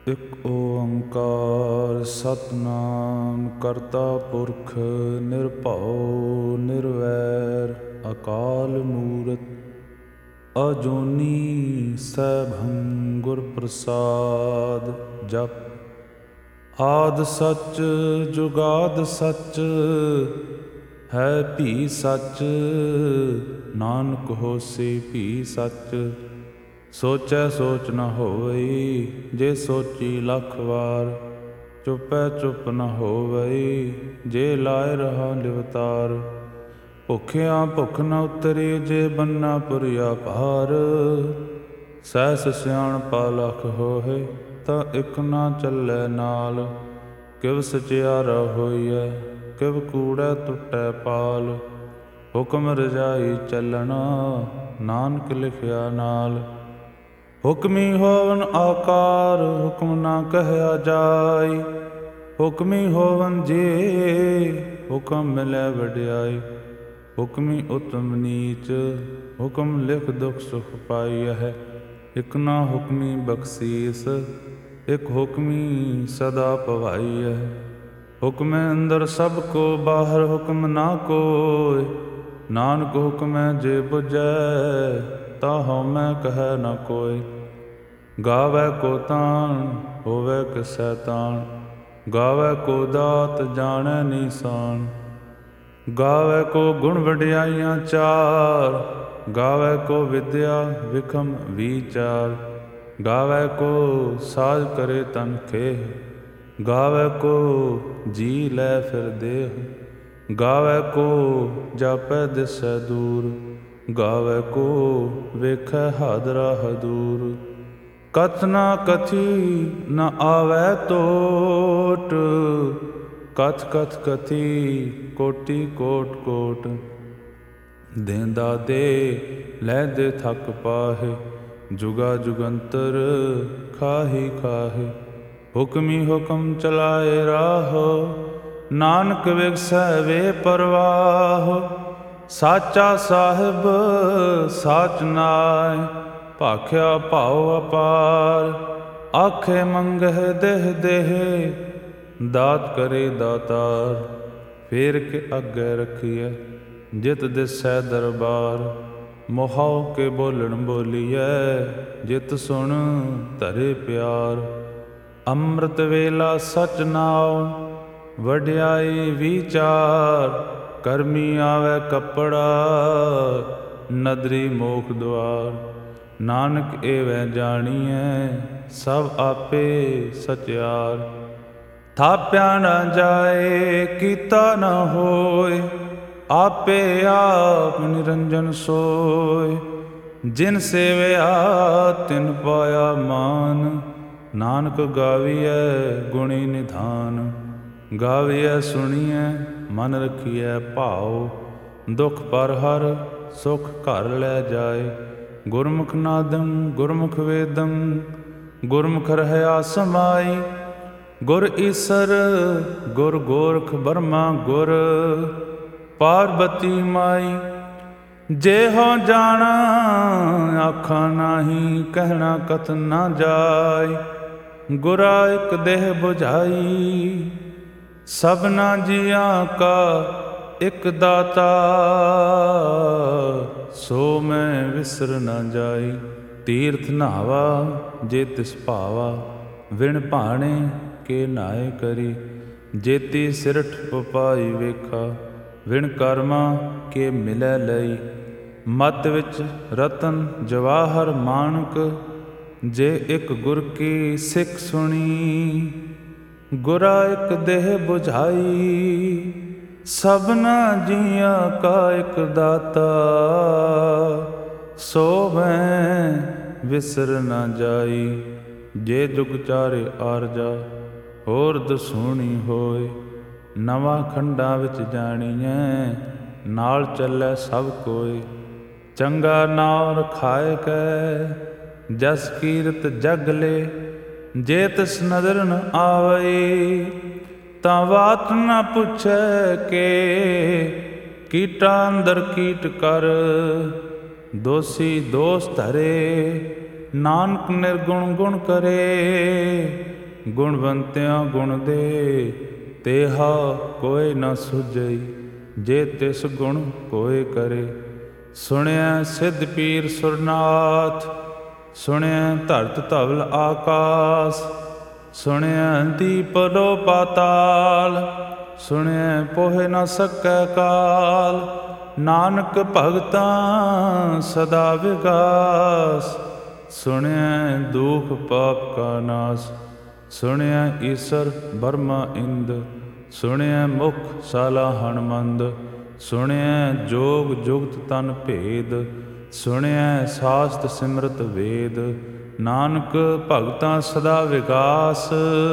ਇਕ ਓੰਕਾਰ ਸਤਿਨਾਮ ਕਰਤਾ ਪੁਰਖ ਨਿਰਭਉ ਨਿਰਵੈਰ ਅਕਾਲ ਮੂਰਤ ਅਜੂਨੀ ਸੈਭੰ ਗੁਰ ਪ੍ਰਸਾਦ। ਜਪ ਆਦਿ ਸਚ ਜੁਗਾਦਿ ਸਚ ਹੈ ਭੀ ਸਚ, ਨਾਨਕ ਹੋਸੀ ਭੀ ਸਚ। ਸੋਚੈ ਸੋਚ ਨ ਹੋਵਈ, ਜੇ ਸੋਚੀ ਲੱਖ ਵਾਰ। ਚੁਪੈ ਚੁਪ ਨ ਹੋਵਈ, ਜੇ ਲਾਇ ਰਹਾ ਲਿਵਤਾਰ। ਭੁਖਿਆ ਭੁਖ ਨ ਉਤਰੀ, ਜੇ ਬੰਨਾ ਪੁਰੀਆ ਭਾਰ। ਸਹਿਸ ਸਿਆਣਪਾ ਲਖ ਹੋਏ, ਤਾਂ ਇਕ ਨਾ ਚੱਲੈ ਨਾਲ। ਕਿਵ ਸਚਿਆਰਾ ਹੋਈਐ, ਕਿਵ ਕੂੜੈ ਟੁੱਟੈ ਪਾਲ। ਹੁਕਮ ਰਜਾਈ ਚੱਲਣਾ, ਨਾਨਕ ਲਿਖਿਆ ਨਾਲ। ਹੁਕਮੀ ਹੋਵਨ ਆਕਾਰ, ਹੁਕਮ ਨਾ ਕਹਿਆ ਜਾਈ। ਹੁਕਮੀ ਹੋਵਨ ਜੇ, ਹੁਕਮ ਮਿਲੈ ਵਡਿਆਈ। ਹੁਕਮੀ ਉਤਮ ਨੀਚ, ਹੁਕਮ ਲਿਖ ਦੁਖ ਸੁਖ ਪਾਈਐ। ਇਕ ਨਾ ਹੁਕਮੀ ਬਖਸੀਸ, ਇਕ ਹੁਕਮੀ ਸਦਾ ਭਵਾਈਐ। ਹੁਕਮੈ ਅੰਦਰ ਸਭ ਕੋ ਬਾਹਰ, ਹੁਕਮ ਨਾ ਕੋਇ। ਨਾਨਕ ਹੁਕਮੈ ਜੇ ਬੁਝੈ, ਤਾ ਹਉਮੈ ਕਹੈ ਨ ਕੋਇ। ਗਾਵੈ ਕੋ ਤਾਣ, ਹੋਵੈ ਕਿਸੈ ਤਾਣ। ਗਾਵੈ ਕੋ ਦਾਤ, ਜਾਣੈ ਨੀਸਾਨ। ਗਾਵੈ ਕੋ ਗੁਣ ਵਡਿਆਈਆਂ ਚਾਰ। ਗਾਵੈ ਕੋ ਵਿਦਿਆ ਵਿਖਮ ਵੀਚਾਰ। ਗਾਵੈ ਕੋ ਸਾਜ ਕਰੇ ਤਨ ਖੇਹ। ਗਾਵੈ ਕੋ ਜੀ ਲੈ ਫਿਰ ਦੇਹ। ਗਾਵੈ ਕੋ ਜਾਪੈ ਦਿਸੈ ਦੂਰ। ਗਾਵੈ ਕੋ ਵੇਖੈ ਹਾਦਰਾ ਹਦੂਰ। ਕਥ ਨਾ ਕਥੀ ਨ ਆਵੈ ਟੋਟ, ਕਥ ਕਥ ਕਥੀ ਕੋਟੀ ਕੋਟ ਕੋਟ। ਦੇਂਦਾ ਦੇ ਲੈ ਦੇ ਥਕ ਪਾਹੇ, ਜੁਗਾ ਜੁਗੰਤਰ ਖਾਹੀ ਖਾਹੇ। ਹੁਕਮੀ ਹੁਕਮ ਚਲਾਏ ਰਾਹ, ਨਾਨਕ ਵਿਗਸੈ ਵੇ ਪਰਵਾਹ। ਸਾਚਾ ਸਾਹਿਬ ਸਾਚ ਨਾਇ, ਭਾਖਿਆ ਭਾਉ ਅਪਾਰ। ਆਖੇ ਮੰਗਹਿ ਦੇਹ ਦੇਹ, ਦਾਤ ਕਰੇ ਦਾਤਾਰ। ਫੇਰ ਕੇ ਅੱਗੇ ਰਖੀਐ, ਜਿਤ ਦਿਸੈ ਦਰਬਾਰ। ਮੁਹਾਉ ਕੇ ਬੋਲਣ ਬੋਲੀਐ, ਜਿਤ ਸੁਣ ਧਰੇ ਪਿਆਰ। ਅੰਮ੍ਰਿਤ ਵੇਲਾ ਸਚ ਨਾਉ, ਵਡਿਆਈ ਵੀਚਾਰ। ਕਰਮੀ ਆਵੈ ਕੱਪੜਾ, ਨਦਰੀ ਮੋਖ ਦੁਆਰ। ਨਾਨਕ ਏਵੈ ਜਾਣੀਐ, ਸਭ ਆਪੇ ਸਚਿਆਰ। ਥਾਪਿਆ ਨ ਜਾਏ, ਕੀਤਾ ਨ ਹੋਇ। ਆਪੇ ਆਪ ਨਿਰੰਜਨ ਸੋਇ। ਜਿਨ ਸੇਵਿਆ ਤਿਨ ਪਾਇਆ ਮਾਨ। ਨਾਨਕ ਗਾਵੀਐ ਗੁਣੀ ਨਿਧਾਨ। ਗਾਵੀਐ ਸੁਣੀਐ ਮਨ ਰਖੀਐ ਭਾਉ। ਦੁਖ ਪਰ ਹਰਿ, ਸੁਖ ਘਰ ਲੈ ਜਾਏ। ਗੁਰਮੁਖ ਨਾਦੰ ਗੁਰਮੁਖ ਵੇਦੰ, ਗੁਰਮੁਖ ਰਹਿਆ ਸਮਾਈ। ਗੁਰ ਈਸਰ ਗੁਰ ਗੋਰਖ ਬਰਮਾ ਗੁਰ, ਪਾਰਬਤੀ ਮਾਈ। ਜਿਹੋ ਜਾਣਾ ਆਖਾਂ ਨਾਹੀ, ਕਹਿਣਾ ਕਥ ਨਾ ਜਾਈ। ਗੁਰਾ ਇਕ ਦੇਹ ਬੁਝਾਈ, ਸਭਨਾ ਜੀਆਂ ਕਾ ਇਕ ਦਾਤਾ। ਸੋ ਮੈਂ ਵਿਸਰ ਨ ਜਾਈ। ਤੀਰਥ ਨਹਾਵਾ ਜੇ ਤਿਸ ਭਾਵਾ, ਵਿਣ ਭਾਣੇ ਕੇ ਨਾਏ ਕਰੀ। ਜੇਤੀ ਸਿਰਠ ਉਪਾਈ ਵੇਖਾ, ਵਿਣ ਕਰਮਾ ਕੇ ਮਿਲੈ ਲਈ। ਮਤ ਵਿੱਚ ਰਤਨ ਜਵਾਹਰ ਮਾਣਕ, ਜੇ ਇਕ ਗੁਰ ਕੀ ਸਿੱਖ ਸੁਣੀ। ਗੁਰਾ ਇਕ ਦੇਹ ਬੁਝਾਈ, ਸਭਨਾ ਜੀਆਂ ਕਾ ਇਕ ਦਾਤਾ। ਸੋ ਮੈਂ ਵਿਸਰ ਨ ਜਾਈ। ਜੇ ਜੁਗ ਚਾਰੇ ਆਰਜਾ, ਹੋਰ ਦਸੂਣੀ ਹੋਏ। ਨਵਾਂ ਖੰਡਾਂ ਵਿੱਚ ਜਾਣੀਐ, ਨਾਲ ਚੱਲੈ ਸਭ ਕੋਇ। ਚੰਗਾ ਨਾਉ ਰਖਾਇ ਕੈ, ਜਸ ਕੀਰਤ ਜਗ ਲੇ। ਜੇ ਤਿਸ ਨਦਰ ਨ ਆਵਈ, ਤਾਂ ਬਾਤ ਨ ਪੁੱਛੈ ਕੇ। ਕੀਟਾ ਅੰਦਰ ਕੀਟ ਕਰ, ਦੋਸੀ ਦੋਸ ਧਰੇ। ਨਾਨਕ ਨਿਰਗੁਣ ਗੁਣ ਕਰੇ, ਗੁਣਵੰਤਿਆਂ ਗੁਣ ਦੇ, ਤੇਹਾ ਕੋਇ ਨ ਸੁਝਈ, ਜੇ ਤਿਸ ਗੁਣ ਕੋਇ ਕਰੇ। ਸੁਣਿਆ ਸਿੱਧ ਪੀਰ ਸੁਰਨਾਥ, ਸੁਣਿਆ ਧਰਤ ਧਵਲ ਆਕਾਸ, ਸੁਣਿਆ ਦੀਪ ਲੋ ਪਾਤਾਲ, ਸੁਣਿਆ ਪੋਹਿ ਨ ਸਕੈ ਕਾਲ। ਨਾਨਕ ਭਗਤਾਂ ਸਦਾ ਵਿਗਾਸ, ਸੁਣਿਆ ਦੁਖ ਪਾਪ ਕਾ ਨਾਸ। ਸੁਣਿਆ ਈਸਰ ਬਰਮਾ ਇੰਦ, ਸੁਣਿਆ ਮੁਖ ਸਾਲਾ ਹਣਮੰਦ, ਸੁਣਿਆ ਜੋਗ ਜੁਗਤ ਤਨ ਭੇਦ, ਸੁਣਿਆ ਸਾਸਤ ਸਿਮਰਤ ਵੇਦ। ਨਾਨਕ ਭਗਤਾਂ ਸਦਾ ਵਿਗਾਸ,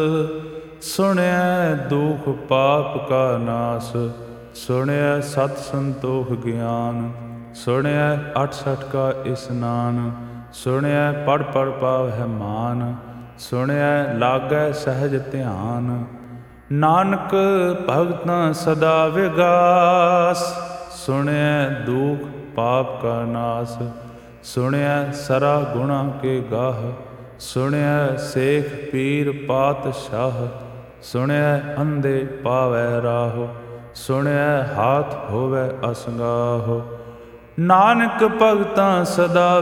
ਸੁਣਿਆ ਦੁਖ ਪਾਪ ਕਾ ਨਾਸ। ਸੁਣਿਆ ਸਤ ਸੰਤੋਖ ਗਿਆਨ, ਸੁਣਿਆ 68 ਕਾ ਇਸਨਾਨ, ਸੁਣਿਆ ਪੜ੍ਹ ਪੜ੍ਹ ਪਾਵਹਿ ਮਾਨ, ਸੁਣਿਆ ਲਾਗੈ ਸਹਿਜ ਧਿਆਨ। ਨਾਨਕ ਭਗਤਾਂ ਸਦਾ ਵਿਗਾਸ, ਸੁਣਿਆ ਦੁਖ ਪਾਪ ਕਾ ਨਾਸ। ਸੁਣਿਆ ਸਰਾ ਗੁਣਾ ਕੇ ਗਾਹ, ਸੁਣਿਆ ਸੇਖ ਪੀਰ ਪਾਤਸ਼ਾਹ, ਸੁਣਿਆ ਅੰਧੇ ਪਾਵੈ ਰਾਹ, ਸੁਣਿਆ ਹਾਥ ਹੋਵੈ ਅਸੰਗਾਹ। ਨਾਨਕ ਭਗਤਾਂ ਸਦਾ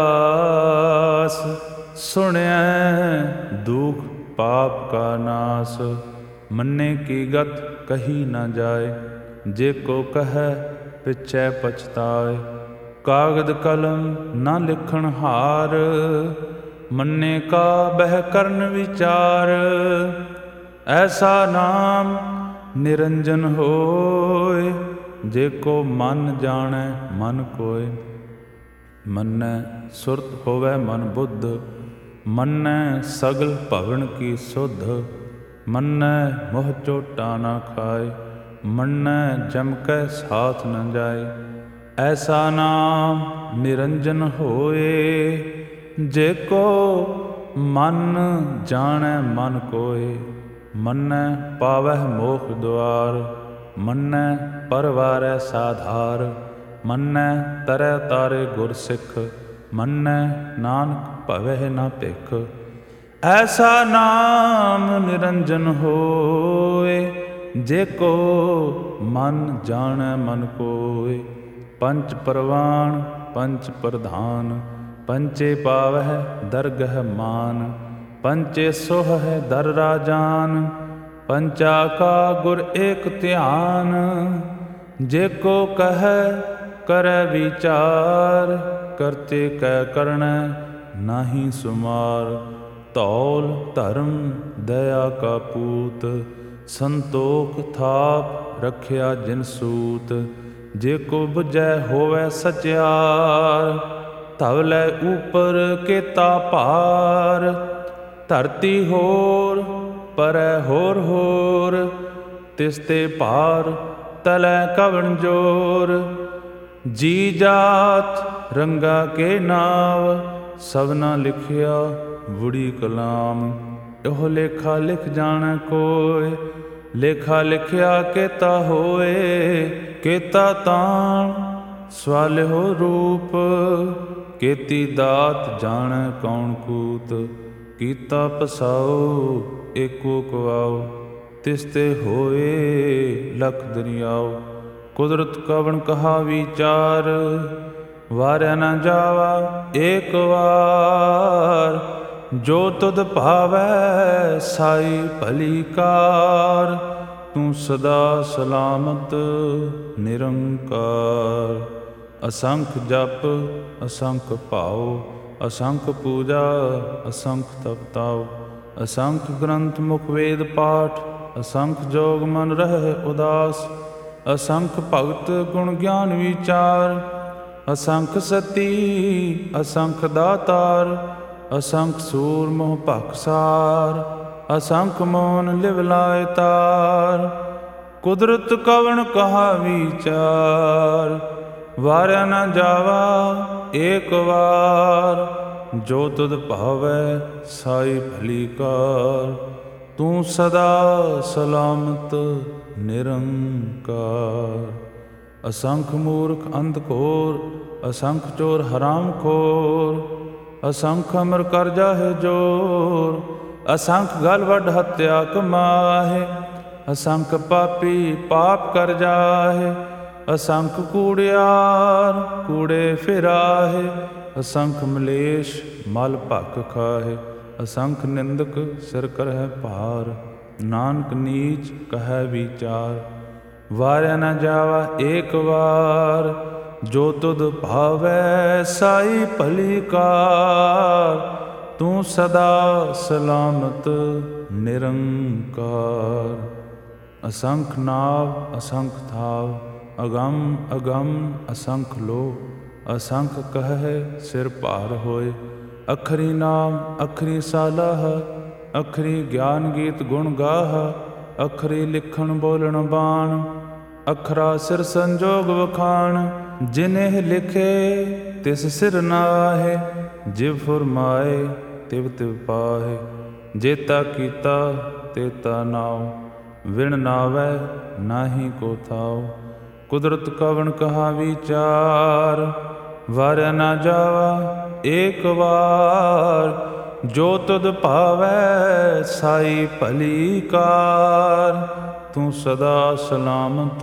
ਵਿਗਾਸ, ਸੁਣਿਆ ਦੁਖ ਪਾਪ ਕਾ ਨਾਸ। ਮੰਨੇ ਕੀ ਗਤ ਕਹੀ ਨ ਜਾਏ, ਜੇ ਕੋ ਕਹੈ ਪਿਛੈ ਪਛਤਾਏ। ਕਾਗਦ ਕਲਮ ਨ ਲਿਖਣ ਹਾਰ, ਮੰਨੇ ਕਾ ਬਹਿ ਕਰਨ ਵਿਚਾਰ। ਐਸਾ ਨਾਮ ਨਿਰੰਜਨ ਹੋਏ, ਜੇ ਕੋ ਮਨ ਜਾਣੈ ਮਨ ਕੋਇ। ਮੰਨੈ ਸੁਰਤ ਹੋਵੈ ਮਨ ਬੁੱਧ, ਮੰਨੈ ਸਗਲ ਭਵਨ ਕੀ ਸੁਧ। ਮੰਨੈ ਮੋਹ ਚੋਟਾ ਨਾ ਖਾਏ, ਮੰਨੈ ਜਮ ਕੈ ਸਾਥ ਨ ਜਾਏ। ਐਸਾ ਨਾਮ ਨਿਰੰਜਨ ਹੋਏ, ਜੇ ਕੋ ਮਨ ਜਾਣੈ ਮਨ ਕੋਇ। ਮੰਨੈ ਪਾਵਹਿ ਮੋਖ ਦੁਆਰ, ਮੰਨੈ ਪਰਵਾਰੈ ਸਾਧਾਰ। ਮੰਨੈ ਤਰੈ ਤਾਰੇ ਗੁਰ ਸਿੱਖ, ਮੰਨੈ ਨਾਨਕ ਭਵਹਿ ਨ ਭਿਖ। ਐਸਾ ਨਾਮ ਨਿਰੰਜਨ ਹੋਏ, ਜੇ ਕੋ ਮਨ ਜਾਣੈ ਮਨ ਕੋਇ। ਪੰਚ ਪਰਵਾਣ ਪੰਚ ਪ੍ਰਧਾਨ, ਪੰਚੇ ਪਾਵਹਿ ਦਰਗਹਿ ਮਾਨ। ਪੰਚੇ ਸੋਹਹਿ ਦਰ ਰਾਜਾਨ, ਪੰਚਾ ਕਾ ਗੁਰ ਏਕ ਧਿਆਨ। ਜੇ ਕੋ ਕਹੈ ਕਰੈ ਵਿਚਾਰ, ਕਰਤੇ ਕੈ ਕਰਣੈ ਨਾਹੀ ਸੁਮਾਰ। ਧੌਲ ਧਰਮ ਦਇਆ ਕਾ ਪੂਤ, ਸੰਤੋਖ ਥਾਪ ਰਖਿਆ ਜਿਨ ਸੂਤ। ਜੇ ਕੋ ਬੁਝੈ ਹੋਵੈ ਸਚਿਆਰ, ਧਵਲੈ ਉਪਰ ਕੇਤਾ ਭਾਰ। ਧਰਤੀ ਹੋਰ ਪਰੈ ਹੋਰ ਹੋਰ, ਤਿਸ ਤੇ ਭਾਰ ਤਲੈ ਕਵਣ ਜੋਰ। ਜੀ ਜਾਤ ਰੰਗਾ ਕੇ ਨਾਵ, ਸਭਨਾ ਲਿਖਿਆ ਬੁੜੀ ਕਲਾਮ। ਇਹੋ ਲੇਖਾ ਲਿਖ ਜਾਣੈ ਕੋਇ, ਲੇਖਾ ਲਿਖਿਆ ਕੇਤਾ ਹੋਏ। ਕੇਤਾ ਤਾਣ ਸਵਾਲਿਹੋ ਰੂਪ, ਕੇਤੀ ਦਾਤ ਜਾਣੈ ਕੌਣ ਕੂਤ। ਕੀਤਾ ਪਸਾਉ ਏਕੋ ਕਵਾਉ, ਤਿਸ ਤੇ ਹੋਏ ਲਖ ਦਰਿਆਉ। ਕੁਦਰਤ ਕਵਣ ਕਹਾ ਵਿਚਾਰ, ਵਾਰਿਆ ਨ ਜਾਵਾ ਏਕ ਵਾਰ। ਜੋ ਤੁਧ ਭਾਵੈ ਸਾਈ ਭਲੀ ਕਾਰ, ਤੂੰ ਸਦਾ ਸਲਾਮਤ ਨਿਰੰਕਾਰ। ਅਸੰਖ ਜਪ ਅਸੰਖ ਭਾਉ, ਅਸੰਖ ਪੂਜਾ ਅਸੰਖ ਤਪ ਤਾਉ। ਅਸੰਖ ਗ੍ਰੰਥ ਮੁਖ ਵੇਦ ਪਾਠ, ਅਸੰਖ ਜੋਗ ਮਨ ਰਹਿ ਉਦਾਸ। ਅਸੰਖ ਭਗਤ ਗੁਣ ਗਿਆਨ ਵਿਚਾਰ, ਅਸੰਖ ਸਤੀ ਅਸੰਖ ਦਾਤਾਰ। ਅਸੰਖ ਸੂਰ ਮੋਹ ਭਖਸਾਰ, ਅਸੰਖ ਮੋਨ ਲਿਵ ਲਾਇ ਤਾਰ। ਕੁਦਰਤ ਕਵਣ ਕਹਾ ਵਿਚਾਰ, ਵਾਰਿਆ ਨ ਜਾਵਾ ਏਕ ਵਾਰ। ਜੋ ਤੁਧ ਭਾਵੈ ਸਾਈ ਭਲੀ ਕਾਰ, ਤੂੰ ਸਦਾ ਸਲਾਮਤ ਨਿਰੰਕਾਰ। ਅਸੰਖ ਮੂਰਖ ਅੰਧ ਘੋਰ, ਅਸੰਖ ਚੋਰ ਹਰਾਮ ਖੋਰ। ਅਸੰਖ ਅਮਰ ਕਰ ਜਾਹਿ ਜੋਰ, ਅਸੰਖ ਗਲ ਵੱਡ ਹੱਤਿਆ ਕਮਾਹੇ। ਅਸੰਖ ਪਾਪੀ ਪਾਪ ਕਰ ਜਾਹੇ। ਅਸੰਖ ਕੂੜਿਆਰ ਕੂੜੇ ਫਿਰਾਹੇ। ਅਸੰਖ ਮਲੇਸ਼ ਮਲ ਭਖ ਖਾਹੇ। ਅਸੰਖ ਨਿੰਦਕ ਸਿਰ ਕਰਹਿ ਭਾਰ। ਨਾਨਕ ਨੀਚ ਕਹੈ ਵਿਚਾਰ। ਵਾਰਿਆ ਨਾ ਜਾਵਾ ਏਕ ਵਾਰ। ਜੋ ਤੁਧ ਭਾਵੈ ਸਾਈ ਭਲੀ ਕਾਰ। ਤੂੰ ਸਦਾ ਸਲਾਮਤ ਨਿਰੰਕਾਰ। ਅਸੰਖ ਨਾਵ ਅਸੰਖ ਥਾਵ। ਅਗੰਮ ਅਗੰਮ ਅਸੰਖ ਲੋ। ਅਸੰਖ ਕਹਿ ਸਿਰ ਭਾਰ ਹੋਏ। ਅਖਰੀ ਨਾਮ ਅਖਰੀ ਸਾਲਾਹ। ਅਖਰੀ ਗਿਆਨ ਗੀਤ ਗੁਣ ਗਾਹ। ਅਖਰੀ ਲਿਖਣ ਬੋਲਣ ਬਾਣ। ਅਖਰਾ ਸਿਰ ਸੰਜੋਗ ਵਖਾਣ। ਜਿਨਿਹ ਲਿਖੇ ਤਿਸ ਸਿਰ ਨਾਹੇ। ਜਿਵ ਫੁਰਮਾਏ ਤਿਵ ਤਿਵ ਪਾਹੇ। ਜੇਤਾ ਕੀਤਾ ਤੇਤਾ ਨਾਉ। ਵਿਣ ਨਾਵੈ ਨਾਹੀ ਕੋ ਥਾਉ। ਕੁਦਰਤ ਕਵਣ ਕਹਾ ਵਿਚਾਰ। ਵਾਰਿਆ ਨਾ ਜਾਵਾ ਏਕ ਵਾਰ। ਜੋ ਤੁਧ ਭਾਵੈ ਸਾਈ ਭਲੀ ਕਾਰ। ਤੂੰ ਸਦਾ ਸਲਾਮਤ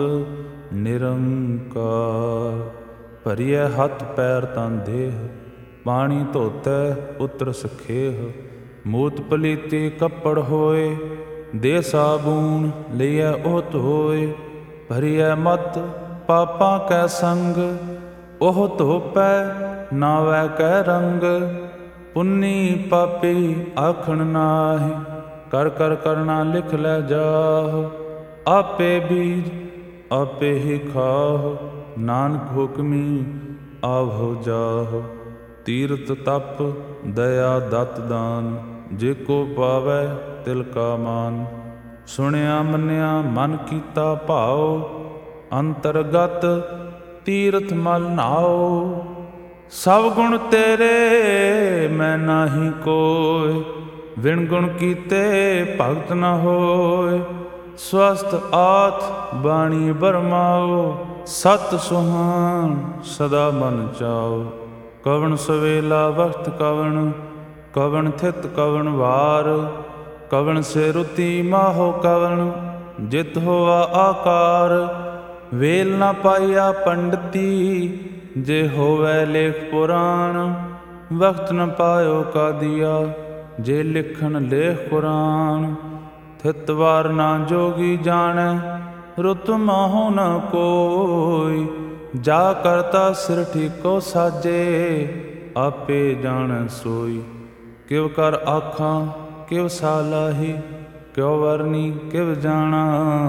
ਨਿਰੰਕਾਰ। ਭਰੀਐ ਹੱਥ ਪੈਰ ਤਨ ਦੇਹ। ਪਾਣੀ ਧੋਤੈ ਉਤਰ ਸਖੇਹ। ਮੂਤ ਪਲੀਤੀ ਕੱਪੜ ਹੋਏ। ਦੇ ਸਾਬੂਨ ਲਈਐ ਉਹ ਧੋਏ। ਭਰੀਐ ਮਤ ਪਾਪਾਂ ਕੈ ਸੰਗ। ਉਹ ਧੋਪੈ ਨਾਵੈ ਕੈ ਰੰਗ। ਪੁੰਨੀ ਪਾਪੀ ਆਖਣ ਨਾਹੀ। ਕਰ ਕਰ ਕਰਨਾ ਲਿਖ ਲੈ ਜਾਹੁ। ਆਪੇ ਬੀਜ ਆਪੇ ਹੀ ਖਾਹੁ। ਨਾਨਕ ਹੁਕਮੀ ਆਵਹੁ ਜਾਹੁ। ਤੀਰਥ ਤਪ ਦਇਆ ਦਤ ਦਾਨ। ਜੇ ਕੋ ਪਾਵੈ ਤਿਲ ਕਾ ਮਾਨ। ਸੁਣਿਆ ਮੰਨਿਆ ਮਨ ਕੀਤਾ ਭਾਉ। ਅੰਤਰਗਤ ਤੀਰਥ ਮਲ ਨਾਉ। ਸਭ ਗੁਣ ਤੇਰੇ ਮੈਂ ਨਾਹੀ ਕੋਇ। ਵਿਣ ਗੁਣ ਕੀਤੇ ਭਗਤ ਨ ਹੋਇ। ਸਵਸਤ ਆਥ ਬਾਣੀ ਬਰਮਾਓ। ਸਤ ਸੁਹਾਨ ਸਦਾ ਮਨ ਚਾਓ। ਕਵਣ ਸਵੇਲਾ ਵਕਤ ਕਵਣ। ਕਵਣ ਥਿਤ ਕਵਣ ਵਾਰ। ਕਵਣ ਸੇ ਰੁਤੀ ਮਾਹੋ ਕਵਣ। ਜਿਤ ਹੋਆ ਆਕਾਰ। ਵੇਲ ਨਾ ਪਾਈਆ ਪੰਡਤੀ। ਜੇ ਹੋਵੈ ਲੇਖ ਪੁਰਾਣ। ਵਕਤ ਨ ਪਾਇਓ ਕਾਦੀਆ। ਜੇ ਲਿਖਣ ਲੇਖ ਕੁਰਾਨ। ਥਿਤ ਵਾਰ ਨਾ ਜੋਗੀ ਜਾਣੈ। ਰੁਤ ਮਾਹੋ ਨ ਕੋਈ। ਜਾ ਕਰਤਾ ਸਿਰ ਠੀਕੋ ਸਾਜੇ। ਆਪੇ ਜਾਣੈ ਸੋਈ। ਕਿਵ ਕਰ ਆਖਾਂ ਕਿਵ ਸਾਲਾਹੀ। ਕਿਉ ਵਰਨੀ ਕਿਵ ਜਾਣਾ।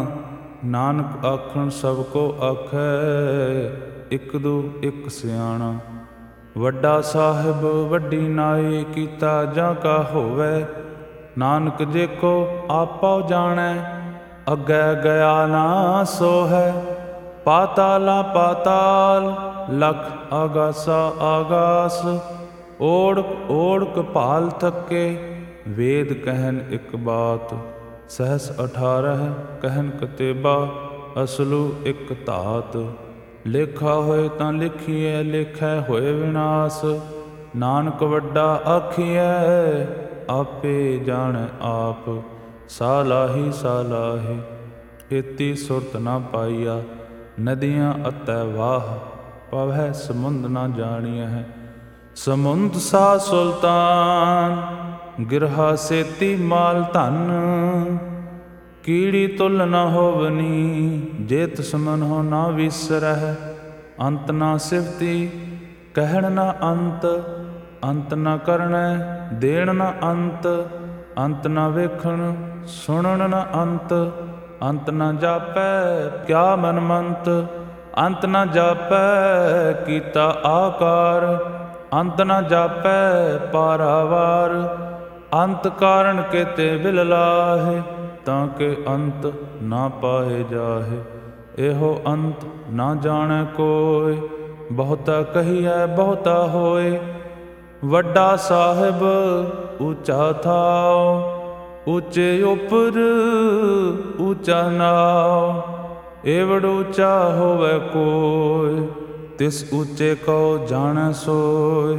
ਨਾਨਕ ਆਖਣ ਸਭ ਕੋ ਆਖੈ। ਇਕ ਦੂ ਇਕ ਸਿਆਣਾ। ਵੱਡਾ ਸਾਹਿਬ ਵੱਡੀ ਨਾਈ। ਕੀਤਾ ਜਾਂ ਕਾ ਹੋਵੈ। ਨਾਨਕ ਜੇ ਕੋ ਆਪੋ ਜਾਣੈ। ਅੱਗੇ ਗਿਆ ਨਾ ਸੋ ਹੈ। ਪਾਤਾਲਾ ਪਾਤਾਲ ਲਖ ਆਗਾਸਾ ਆਗਾਸ। ਓੜਕ ਓੜਕ ਭਾਲ ਥੱਕੇ। ਵੇਦ ਕਹਿਨ ਇਕ ਬਾਤ। ਸਹਸ 18 ਕਹਿਨ ਕਤੇਬਾ। ਅਸਲੂ ਇਕ ਧਾਤ। ਲੇਖਾ ਹੋਏ ਤਾਂ ਲਿਖੀਐ ਲੇਖੈ ਹੋਏ ਵਿਨਾਸ਼। ਨਾਨਕ ਵੱਡਾ ਆਖੀਐ ਆਪੇ ਜਾਣੈ ਆਪ। ਸਾਲਾਹੀ ਸਾਲਾਹੀ ਏਤੀ ਸੁਰਤ ਨਾ ਪਾਈਆ। ਨਦੀਆਂ ਅਤੈ ਵਾਹ ਪਵੈ ਸਮੁੰਦ ਨਾ ਜਾਣੀਐ। ਸਮੁੰਦ ਸਾ ਸੁਲਤਾਨ ਗਿਰਹਾ ਸੇਤੀ ਮਾਲ ਧਨ। ਕੀੜੀ ਤੁਲ ਨ ਹੋਵਨੀ। ਜੇ ਤਿਸ ਮਨ ਹੋ ਨਾ ਵਿਸਰਹਿ। ਅੰਤ ਨਾ ਸਿਵਤੀ ਕਹਿਣ ਨ ਅੰਤ। ਅੰਤ ਨ ਕਰਣੈ ਦੇਣ ਨ ਅੰਤ। ਅੰਤ ਨ ਵੇਖਣ ਸੁਣਨ ਨ ਅੰਤ। ਅੰਤ ਨ ਜਾਪੈ ਕਿਆ ਮਨ ਮੰਤ। ਅੰਤ ਨ ਜਾਪੈ ਕੀਤਾ ਆਕਾਰ। ਅੰਤ ਨ ਜਾਪੈ ਪਾਰਾਵਾਰ। ਅੰਤ ਕਾਰਨ ਕੇਤੇ ਬਿਲ ਲਾਹੇ। ਤਾਂ ਕਿ ਅੰਤ ਨਾ ਪਾਏ ਜਾਹੇ। ਇਹੋ ਅੰਤ ਨਾ ਜਾਣੈ ਕੋਈ। ਬਹੁਤਾ ਕਹੀਐ ਬਹੁਤਾ ਹੋਏ। ਵੱਡਾ ਸਾਹਿਬ ਉੱਚਾ ਥਾਉ। ਉੱਚੇ ਉਪਰ ਉੱਚਾ ਨਾਉ। ਏਵੜ ਉੱਚਾ ਹੋਵੈ ਕੋਈ। ਤਿਸ ਉੱਚੇ ਕੋ ਜਾਣੈ ਸੋਇ।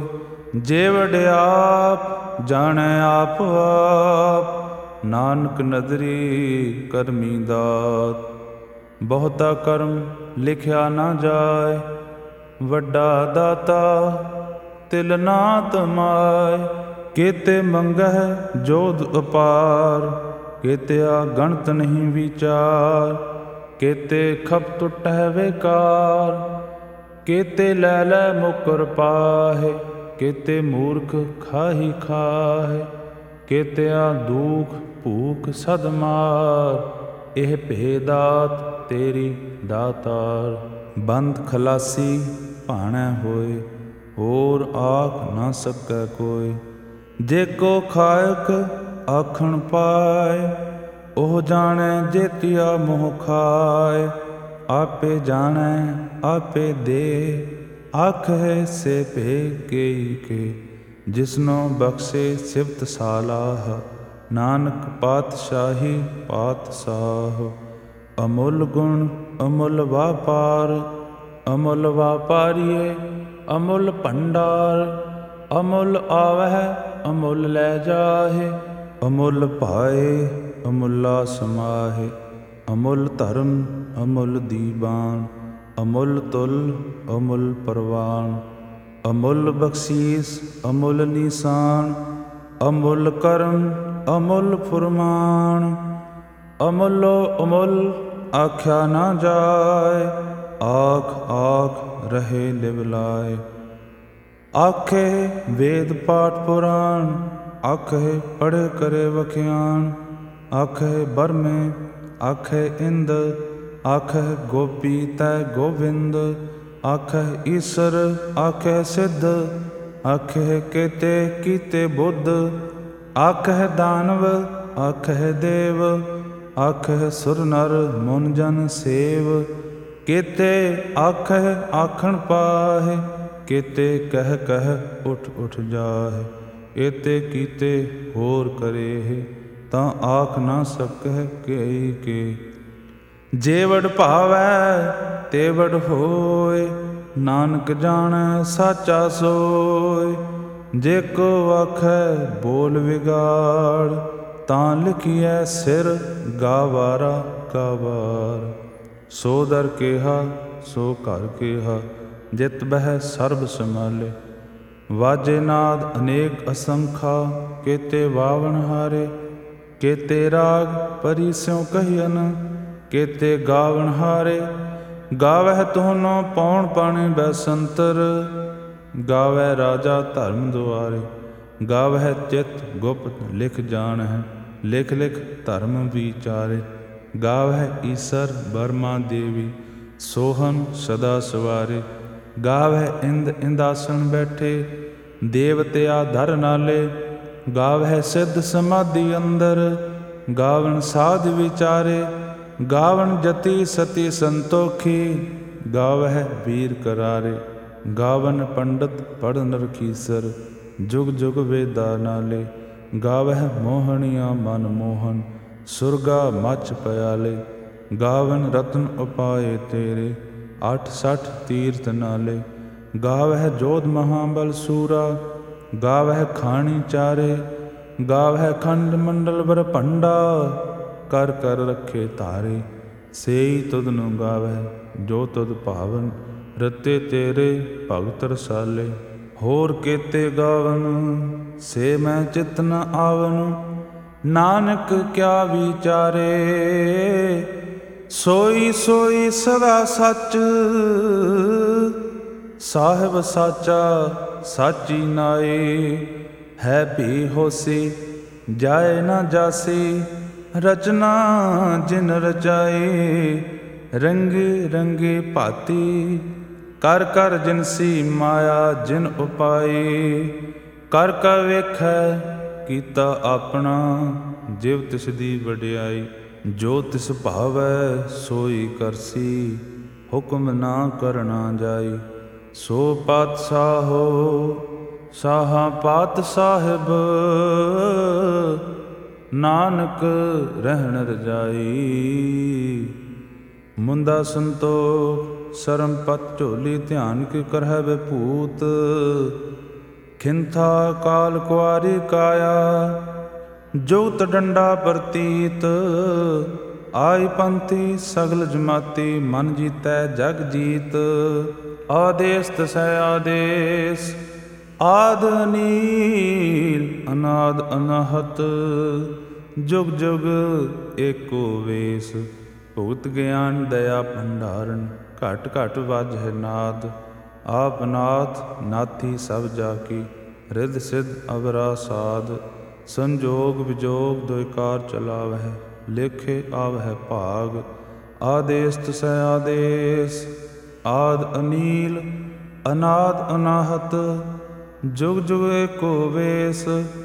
ਜੇ ਵਡਿਆਪ ਜਾਣੈ ਆਪ ਆਪ, ਨਾਨਕ ਨਦਰੀ ਕਰਮੀ ਦਾਤ। ਬਹੁਤਾ ਕਰਮ ਲਿਖਿਆ ਨਾ ਜਾਏ, ਵੱਡਾ ਦਾਤਾ ਤਿਲ ਨਾ ਤਮਾਏ। ਕੇਤੇ ਮੰਗਹਿ ਜੋਧ ਅਪਾਰ, ਕੇਤਿਆ ਗਣਤ ਨਹੀਂ ਵਿਚਾਰ। ਕੇਤੇ ਖਪ ਟੁਟਹਿ ਵੇਕਾਰ, ਕੇਤੇ ਲੈ ਲੈ ਮੁਕਰ ਪਾਹੇ। ਕੇਤੇ ਮੂਰਖ ਖਾਹੀ ਖਾਹੇ, ਕੇਤਿਆ ਦੁਖ ਭੂਖ ਸਦ ਮਾਰ। ਇਹ ਭੇਦਾਤ ਤੇਰੀ ਦਾਤਾਰ, ਬੰਦ ਖਲਾਸੀ ਭਾਣੈ ਹੋਏ। ਹੋਰ ਆਖ ਨਾ ਸਕੈ ਕੋਈ, ਜੇ ਕੋ ਖਾਇਕ ਆਖਣ ਪਾਏ। ਉਹ ਜਾਣੈ ਜੇਤੀਆ ਮੋਹ ਖਾਏ, ਆਪੇ ਜਾਣੈ ਆਪੇ ਦੇ। ਆਖਹਿ ਸੇ ਭੇ ਕੇਈ ਕੇ, ਜਿਸਨੋ ਬਖਸ਼ੇ ਸਿਫਤ ਸਾਲਾਹ। ਨਾਨਕ ਪਾਤਸ਼ਾਹੀ ਪਾਤਸ਼ਾਹ, ਅਮੁੱਲ ਗੁਣ ਅਮੁੱਲ ਵਾਪਾਰ। ਅਮੁੱਲ ਵਾਪਾਰੀਏ ਅਮੁੱਲ ਭੰਡਾਰ, ਅਮੁੱਲ ਆਵਹਿ ਅਮੁੱਲ ਲੈ ਜਾਹੇ। ਅਮੁੱਲ ਭਾਏ ਅਮੁੱਲਾ ਸਮਾਹੇ, ਅਮੁੱਲ ਧਰਮ ਅਮੁੱਲ ਦੀਬਾਨ। ਅਮੁੱਲ ਤੁਲ ਅਮੁੱਲ ਪਰਵਾਨ, ਅਮੁੱਲ ਬਖਸ਼ੀਸ ਅਮੁੱਲ ਨੀਸਾਨ। ਅਮੁੱਲ ਕਰਮ ਅਮੁੱਲ ਫੁਰਮਾਨ, ਅਮੁੱਲੋ ਅਮੁੱਲ ਆਖਿਆ ਨਾ ਜਾਏ। ਆਖ ਆਖ ਰਹੇ ਲਿਵ ਲਾਏ, ਆਖੇ ਵੇਦ ਪਾਠ ਪੁਰਾਣ। ਆਖੇ ਪੜ੍ਹੇ ਕਰੇ ਵਖਿਆਨ, ਆਖੇ ਬਰਮੇ ਆਖੇ ਇੰਦ। ਆਖੇ ਗੋਪੀ ਤੈ ਗੋਵਿੰਦ, ਆਖੇ ਈਸਰ ਆਖੇ ਸਿੱਧ। ਆਖੇ ਕੇਤੇ ਕੀਤੇ ਬੁੱਧ, ਆਖੇ ਦਾਨਵ ਆਖੇ ਦੇਵ। ਆਖੇ ਸੁਰ ਨਰ ਮੁਨ ਜਨ ਸੇਵ, ਕੇਤੇ ਆਖੇ ਆਖਣ ਪਾਹੇ। ਕੇਤੇ ਕਹਿ ਕਹਿ ਉਠ ਉਠ ਜਾਹੇ, ਏਤੇ ਕੀਤੇ ਹੋਰ ਕਰੇਹ। ਤਾਂ ਆਖ ਨਾ ਸਕਹਿ ਕੇਈ ਕੇ, ਜੇ ਵਡ ਭਾਵੈ ਤੇ ਵਡ ਹੋਏ। ਨਾਨਕ ਜਾਣੈ ਸਾਚਾ ਸੋਏ, ਜੇ ਕੋ ਆਖੈ ਬੋਲ ਵਿਗਾੜ। ਤਾਂ ਲਿਖੀਐ ਸਿਰ ਗਾਵਾਰਾ ਗਾਵਾਰ। ਸੋ ਦਰ ਕੇਹਾ ਸੋ ਘਰ ਕੇਹਾ, ਜਿਤ ਬਹਿ ਸਰਬ ਸੰਭਾਲੇ। ਵਾਜੇ ਨਾਦ ਅਨੇਕ ਅਸੰਖਾ, ਕੇਤੇ ਵਾਵਣ ਹਾਰੇ। ਕੇਤੇ ਰਾਗ ਪਰੀ ਸਿਉ ਕਹੀਅਨ, ਕੇਤੇ ਗਾਵਣ ਹਾਰੇ। ਗਾਵਹਿ ਤੁਹਾਨੋ ਪਉਣ ਪਾਣੀ ਬੈਸੰਤਰ, ਗਾਵੈ ਰਾਜਾ ਧਰਮ ਦੁਆਰੇ। ਗਾਵਹਿ ਚਿਤ ਗੁਪਤ ਲਿਖ ਜਾਣਹਿ, ਲਿਖ ਲਿਖ ਧਰਮ ਵਿਚਾਰੇ। ਗਾਵਹਿ ਈਸਰ ਬਰਮਾ ਦੇਵੀ, ਸੋਹਨ ਸਦਾ ਸਵਾਰੇ। ਗਾਵਹਿ ਇੰਦ ਇੰਦਾਸਣ ਬੈਠੇ, ਦੇਵਤਿਆ ਧਰ ਨਾਲੇ। ਗਾਵਹਿ ਸਿੱਧ ਸਮਾਧੀ ਅੰਦਰ, ਗਾਵਣ ਸਾਧ ਵਿਚਾਰੇ। ਗਾਵਣ ਜਤੀ ਸਤੀ ਸੰਤੋਖੀ, ਗਾਵਹਿ ਵੀਰ ਕਰਾਰੇ। ਗਾਵਨ ਪੰਡਤ ਪੜ੍ਹਨ ਰਖੀਸਰ, ਜੁਗ ਜੁਗ ਵੇਦਾ ਨਾਲੇ। ਗਾਵਹਿ ਮੋਹਣੀਆ ਮਨ ਮੋਹਨ, ਸੁਰਗਾ ਮਚ ਪਿਆਲੇ। ਗਾਵਨ ਰਤਨ ਉਪਾਏ ਤੇਰੇ, 68 ਤੀਰਥ ਨਾਲੇ। ਗਾਵਹਿ ਜੋਧ ਮਹਾਬਲ ਸੂਰਾ, ਗਾਵਹਿ ਖਾਣੀ ਚਾਰੇ। ਗਾਵਹਿ ਖੰਡ ਮੰਡਲ ਬਰਭੰਡਾ, ਕਰ ਕਰ ਰੱਖੇ ਧਾਰੇ। ਸੇਈ ਤੁਧ ਨੂੰ ਗਾਵਹਿ ਜੋ ਤੁਧ ਭਾਵਨ, ਰਤੇ ਤੇਰੇ ਭਗਤ ਰਸਾਲੇ। ਹੋਰ ਕੇਤੇ ਗਾਵਨ ਸੇ ਮੈਂ ਚਿਤ ਨ ਆਵਨ, ਨਾਨਕ ਕਿਆ ਵਿਚਾਰੇ। ਸੋਈ ਸੋਈ ਸਦਾ ਸੱਚ, ਸਾਹਿਬ ਸਾਚਾ ਸਾਚੀ ਨਾਏ। ਹੈ ਭੀ ਹੋਸੀ ਜਾਏ ਨਾ ਜਾਸੀ, ਰਚਨਾ ਜਿਨ ਰਚਾਈ। ਰੰਗੇ ਰੰਗੇ ਭਾਤੀ ਕਰ ਕਰ ਜਿਨਸੀ ਮਾਇਆ ਜਿਨ ਉਪਾਈ। ਕਰ ਕਰ ਵੇਖੈ ਕੀਤਾ ਆਪਣਾ, ਜਿਵ ਤਿਸ ਦੀ ਵਡਿਆਈ। ਜੋ ਤਿਸ ਭਾਵੈ ਸੋਈ ਕਰਸੀ, ਹੁਕਮ ਨਾ ਕਰਨਾ ਜਾਈ। ਸੋ ਪਾਤਸ਼ਾਹੋ ਸਾਹਾ ਪਾਤ ਸਾਹਿਬ, ਨਾਨਕ ਰਹਿਣ ਰਜਾਈ। ਮੁੰਦਾ ਸੰਤੋਖ ਸਰਮ ਪਤ ਝੋਲੀ, ਧਿਆਨ ਕੇ ਕਰਹਿ ਵਿਭੂਤ। ਖਿੰਥਾ ਕਾਲ ਕੁਆਰੀ ਕਾਇਆ, ਜੁਗਤ ਡੰਡਾ ਪ੍ਰਤੀਤ। ਆਈ ਪੰਥੀ ਸਗਲ ਜਮਾਤੀ, ਮਨ ਜੀਤੈ ਜਗ ਜੀਤ। ਆਦੇਸ ਤਸੈ ਆਦੇਸ, ਆਦ ਅਨੀਲ ਅਨਾਦ ਅਨਾਹਤ। ਜੁਗ ਜੁਗ ਏਕੋ ਵੇਸ, ਭੁਗਤ ਗਿਆਨ ਦਇਆ ਭੰਡਾਰਨ। ਘਟ ਘਟ ਵਾਜਹਿ ਨਾਦ, ਆਪ ਨਾਥ ਨਾਥੀ ਸਭ ਜਾ ਕੀ। ਰਿੱਧ ਸਿੱਧ ਅਵਰਾ ਸਾਧ, ਸੰਜੋਗ ਵਿਜੋਗ ਦੁਇ ਕਾਰ ਚਲਾਵਹਿ। ਲੇਖੇ ਆਵਹਿ ਭਾਗ, ਆਦੇਸ ਤਸੈ ਆਦੇਸ। ਆਦ ਅਨੀਲ ਅਨਾਦ ਅਨਾਹਤ, ਜੁਗ ਜੁਗ ਏਕੋ ਵੇਸ।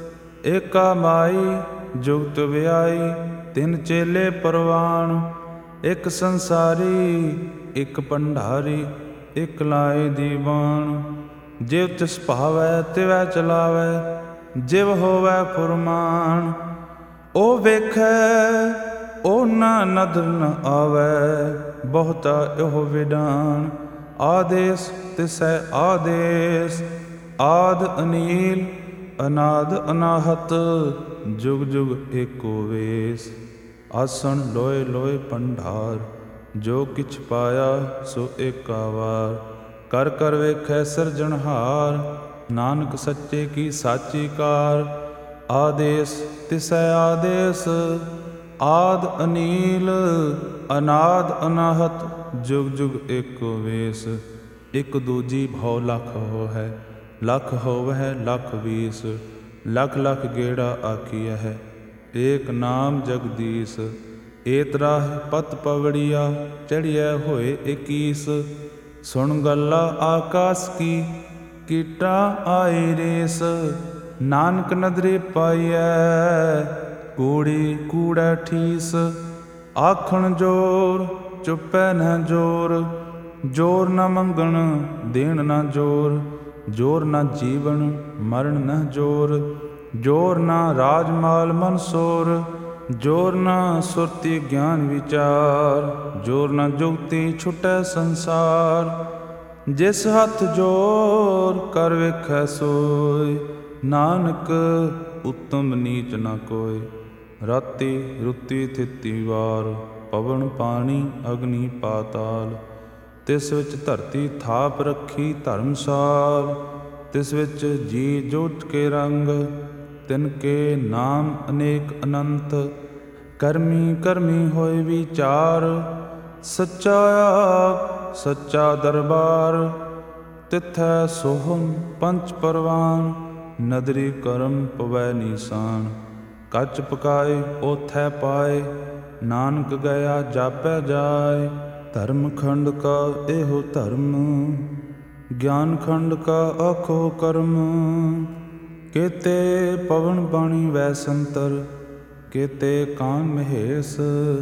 ਏਕਾ ਮਾਈ ਜੁਗਤ ਵਿਆਈ, ਤਿੰਨ ਚੇਲੇ ਪਰਵਾਣ। ਇੱਕ ਸੰਸਾਰੀ ਇੱਕ ਭੰਡਾਰੀ, ਇੱਕ ਲਾਏ ਦੀਵਾਨ। ਜਿਵ ਤਿਸ ਭਾਵੈ ਤਿਵੈ ਚਲਾਵੈ, ਜਿਵ ਹੋਵੈ ਫੁਰਮਾਨ। ਉਹ ਵੇਖੈ ਉਹ ਨਾ ਨਦਰ ਨ ਆਵੈ, ਬਹੁਤਾ ਇਹੋ ਵਿਡਾਨ। ਆਦੇਸ ਤਿਸੈ ਆਦੇਸ, ਆਦ ਅਨੀਲ ਅਨਾਦ ਅਨਾਹਤ। ਜੁਗ ਜੁਗ ਏਕੋ ਵੇਸ, ਆਸਣ ਲੋਏ ਲੋਏ ਭੰਡਾਰ। ਜੋ ਕਿਛ ਪਾਇਆ ਸੋ ਏਕਾ ਵਾਰ, ਕਰ ਕਰ ਵੇਖੈ ਸਿਰਜਣਹਾਰ। ਨਾਨਕ ਸੱਚੇ ਕੀ ਸਾਚੀ ਕਾਰ, ਆਦੇਸ ਤਿਸੈ ਆਦੇਸ। ਆਦ ਅਨੀਲ ਅਨਾਦ ਅਨਾਹਤ, ਜੁਗ ਜੁਗ ਏਕੋ ਵੇਸ। ਇਕ ਦੂਜੀ ਭਉ ਲਖ ਹੋਹੈ, ਲਖ ਹੋਵਹਿ ਲਖ ਵੀਸ। ਲਖ ਲਖ ਗੇੜਾ ਆਖੀਐ ਹੈ, ਏਕ ਨਾਮ ਜਗਦੀਸ। ਏਤਰਾਹਿ ਪਤ ਪਵੜੀਆ, ਚੜ੍ਹਿਐ ਹੋਏ 21। ਸੁਣ ਗੱਲਾ ਆਕਾਸ ਕੀ, ਕੀਟਾ ਆਈ ਰੇਸ। ਨਾਨਕ ਨਦਰੀ ਪਾਈਐ, ਕੂੜੀ ਕੂੜੈ ਠੀਸ। ਆਖਣ ਜੋਰ ਚੁੱਪੈ ਨ ਜੋਰ, ਜੋਰ ਨ ਮੰਗਣ ਦੇਣ ਨ ਜੋਰ। ਜੋਰ ਨ ਜੀਵਨ ਮਰਨ ਨ ਜੋਰ, ਜੋਰ ਨ ਰਾਜ ਮਾਲ ਮਨਸੋਰ। ਜੋਰ ਨ ਸੁਰਤੀ ਗਿਆਨ ਵਿਚਾਰ, ਜੋਰ ਨ ਜੁਗਤੀ ਛੁਟੈ ਸੰਸਾਰ। ਜਿਸ ਹੱਥ ਜੋਰ ਕਰ ਵੇਖੈ ਸੋਇ, ਨਾਨਕ ਉੱਤਮ ਨੀਚ ਨ ਕੋਇ। ਰਾਤੀ ਰੁੱਤੀ ਥਿਤੀ ਵਾਰ, ਪਵਨ ਪਾਣੀ ਅਗਨੀ ਪਾਤਾਲ। ਤਿਸ ਵਿੱਚ ਧਰਤੀ ਥਾਪ ਰੱਖੀ ਧਰਮਸਾਲ। ਤਿਸ ਵਿੱਚ ਜੀ ਜੋਟ ਕੇ ਰੰਗ, ਤਿਨ ਕੇ ਨਾਮ ਅਨੇਕ ਅਨੰਤ। ਕਰਮੀ ਕਰਮੀ ਹੋਏ ਵਿਚਾਰ, ਸੱਚਾ ਆਪ ਸੱਚਾ ਦਰਬਾਰ। ਤਿਥੈ ਸੋਹਮ ਪੰਚ ਪਰਵਾਨ, ਨਦਰੀ ਕਰਮ ਪਵੈ ਨੀਸਾਨ। ਕੱਚ ਪਕਾਏ ਓਥੈ ਪਾਏ, ਨਾਨਕ ਗਿਆ ਜਾਪੈ ਜਾਏ। ਧਰਮ ਖੰਡ ਕਾ ਇਹੋ ਧਰਮ, ਗਿਆਨ ਖੰਡ ਕਾ ਆਖੋ ਕਰਮ। ਕੇਤੇ ਪਵਨ ਬਾਣੀ ਵੈ ਸੰਤਰ, ਕੇਤੇ ਕਾਨ ਮਹੇਸ਼।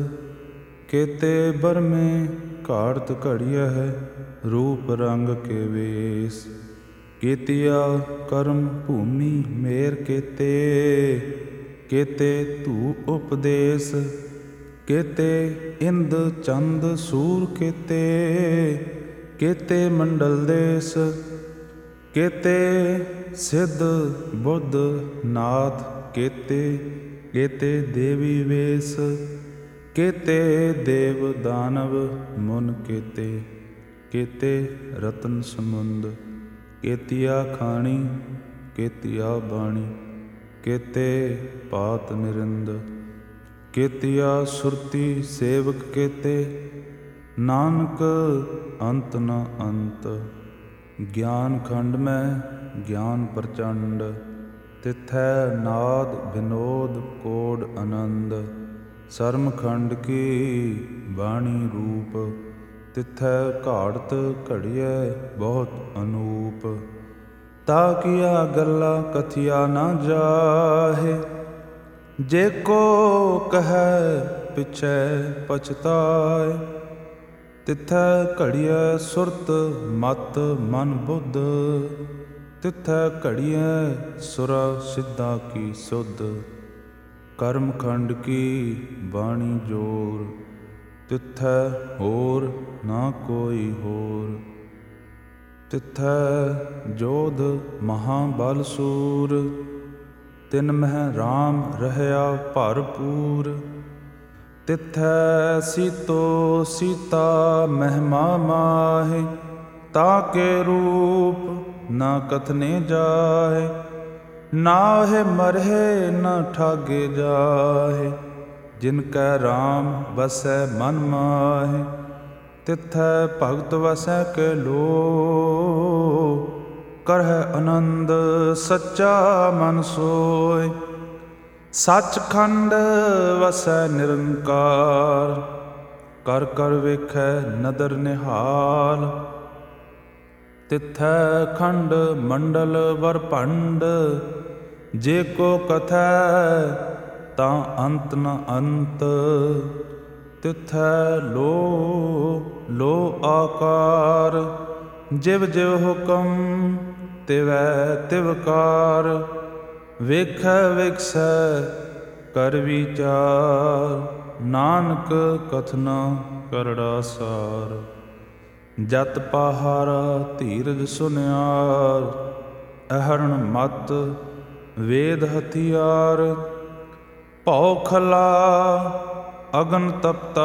ਕੇਤੇ ਬਰਮੇ ਘਾੜਤ ਘੜੀਐ, ਰੂਪ ਰੰਗ ਕੇ ਵੇਸ। ਕੇਤੀਆ ਕਰਮ ਭੂਮੀ ਮੇਰ ਕੇਤੇ, ਕੇਤੇ ਧੂ ਉਪਦੇਸ। ਕੇਤੇ ਇੰਦ ਚੰਦ ਸੂਰ ਕੇਤੇ, ਕੇਤੇ ਮੰਡਲ ਦੇਸ। ਕੇਤੇ ਸਿੱਧ ਬੁੱਧ ਨਾਥ ਕੇਤੇ, ਕੇਤੇ ਦੇਵੀ ਵੇਸ। ਕੇਤੇ ਦੇਵ ਦਾਨਵ ਮੁਨ ਕੇਤੇ, ਕੇਤੇ ਰਤਨ ਸਮੁੰਦ। ਕੇਤੀਆ ਖਾਣੀ ਕੇਤੀਆ ਬਾਣੀ, ਕੇਤੇ ਪਾਤ ਨਿਰਿੰਦ। ਕੇਤੀਆ ਸੁਰਤੀ ਸੇਵਕ ਕੇਤੇ, ਨਾਨਕ ਅੰਤ ਨ ਅੰਤ। ਗਿਆਨ ਖੰਡ ਮੈਂ ਗਿਆਨ ਪ੍ਰਚੰਡ, ਤਿਥੈ ਨਾਦ ਵਿਨੋਦ ਕੋਡ ਆਨੰਦ। ਸਰਮ ਖੰਡ ਕੀ ਬਾਣੀ ਰੂਪ, ਤਿਥੈ ਘਾੜਤ ਘੜੀਐ ਬਹੁਤ ਅਨੂਪ। ਤਾ ਕੀਆ ਗੱਲਾ ਕਥਿਆ ਨਾ ਜਾਹੇ, ਜੇ ਕੋ ਕਹੈ ਪਿਛੈ ਪਛਤਾਏ। ਤਿਥੈ ਘੜੀਐ ਸੁਰਤ ਮਤ ਮਨ ਬੁੱਧ, ਤਿਥੈ ਘੜੀਐ ਸੁਰਾ ਸਿੱਧਾ ਕੀ ਸੁਧ। ਕਰਮ ਖੰਡ ਕੀ ਬਾਣੀ ਜੋਰ, ਤਿਥੈ ਹੋਰ ਨਾ ਕੋਈ ਹੋਰ। ਤਿਥੈ ਜੋਧ ਮਹਾਬਲ ਸੂਰ, ਤਿਨ ਮਹਿ ਰਾਮ ਰਹਿਆ ਭਰਪੂਰ। ਤਿਥੈ ਸੀਤੋ ਸੀਤਾ ਮਹਿਮਾ ਮਾਹਿ, ਤਾਕੇ ਰੂਪ ਨਾ ਕਥਨੇ ਜਾਹਿ। ਨਾਹਿ ਮਰਹਿ ਨਾ ਠਾਗੇ ਜਾਹਿ, ਜਿਨ ਕੈ ਰਾਮ ਵਸੈ ਮਨ ਮਾਹਿ। ਤਿਥੈ ਭਗਤ ਵਸੈ ਕੈ ਲੋ, ਕਰਹਿ ਆਨੰਦ ਸੱਚਾ ਮਨ ਸੋਇ। ਸੱਚਖੰਡ ਵਸੈ ਨਿਰੰਕਾਰ, ਕਰ ਕਰ ਵੇਖੈ ਨਦਰ ਨਿਹਾਲ। ਤਿਥੈ ਖੰਡ ਮੰਡਲ ਵਰਭੰਡ, ਜੇ ਕੋ ਕਥੈ ਤਾਂ ਅੰਤ ਨ ਅੰਤ। ਤਿਥੈ ਲੋ ਆਕਾਰ, ਜਿਵ ਜਿਵ ਹੁਕਮ ਤਿਵੈ ਤਿਵਕਾਰ। ਵੇਖੈ ਵੇਖਸੈ ਕਰ ਵਿਚਾਰ, ਨਾਨਕ ਕਥਨਾ ਕਰੜਾ ਸਾਰ। ਜਤ ਪਾਹਾਰਾ ਧੀਰਜ ਸੁਨਿਆਰ, ਅਹਰਣ ਮਤ ਵੇਦ ਹਥਿਆਰ। ਭਉ ਖਲਾ ਅਗਨ ਤਪਤਾ,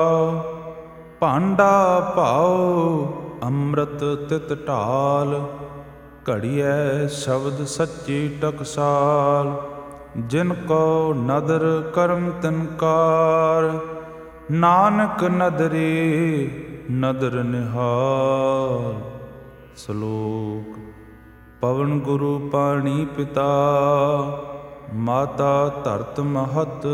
ਭਾਂਡਾ ਭਾਉ ਅੰਮ੍ਰਿਤ ਤਿਤ ਢਾਲ। ਘੜੀਐ ਸ਼ਬਦ ਸੱਚੀ ਟਕਸਾਲ, ਜਿਨ ਕੋ ਨਦਰ ਕਰਮ ਤਿਨਕਾਰ। ਨਾਨਕ ਨਦਰੀ ਨਦਰ ਨਿਹਾਲ। ਸ਼ਲੋਕ। ਪਵਨ ਗੁਰੂ ਪਾਣੀ ਪਿਤਾ, ਮਾਤਾ ਧਰਤ ਮਹਤ।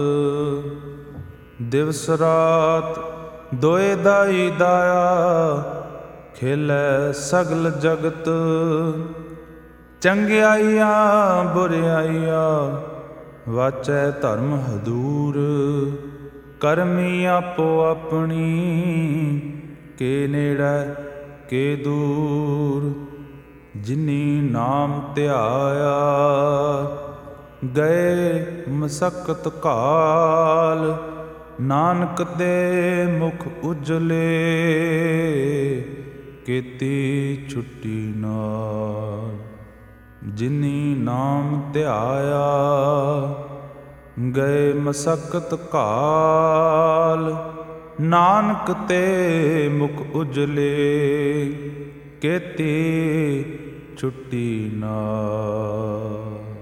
ਦਿਵਸ ਰਾਤ ਦੋਇ ਦਾਈ ਦਾਇਆ, ਖੇਲੈ ਸਗਲ ਜਗਤ। ਚੰਗਿਆਈਆਂ ਬੁਰਿਆਈਆਂ, ਵਾਚੈ ਧਰਮ ਹਦੂਰ। ਕਰਮੀ ਆਪੋ ਆਪਣੀ, ਕੇ ਨੇੜੈ ਕੇ ਦੂਰ। ਜਿਨੀ ਨਾਮ ਧਿਆਇਆ, ਗਏ ਮਸਕਤ ਕਾਲ। ਨਾਨਕ ਦੇ ਮੁਖ ਉਜਲੇ, ਕੀਤੀ ਛੁੱਟੀ ਨਾਲ। ਜਿਨੀ ਨਾਮ ਧਿਆਇਆ, ਗਏ ਮਸਕਤ ਕਾਲ। ਨਾਨਕ ਤੇ ਮੁਖ ਉਜਲੇ, ਕੀਤੀ ਛੁੱਟੀ ਨਾਲ।